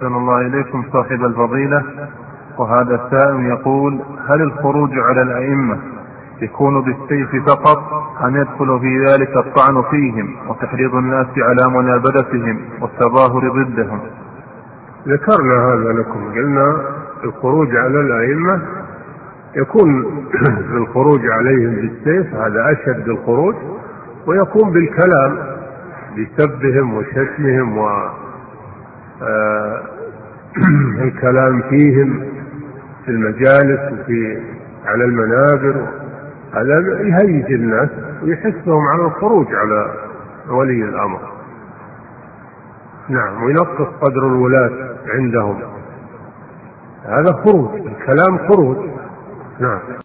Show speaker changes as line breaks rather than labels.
أحسن الله إليكم صاحب الفضيلة. وهذا السائل يقول: هل الخروج على الأئمة يكون بالسيف فقط أم يدخل في ذلك الطعن فيهم وتحريض الناس على منابذتهم والتظاهر ضدهم؟
ذكرنا هذا لكم، قلنا الخروج على الأئمة يكون الخروج عليهم بالسيف، هذا أشد الخروج، ويكون بالكلام بسبهم وشتمهم والكلام فيهم في المجالس وفي على المنابر. هذا يهيج الناس ويحثهم على الخروج على ولي الأمر. نعم، وينقص قدر الولاة عندهم. هذا خروج، الكلام خروج. نعم.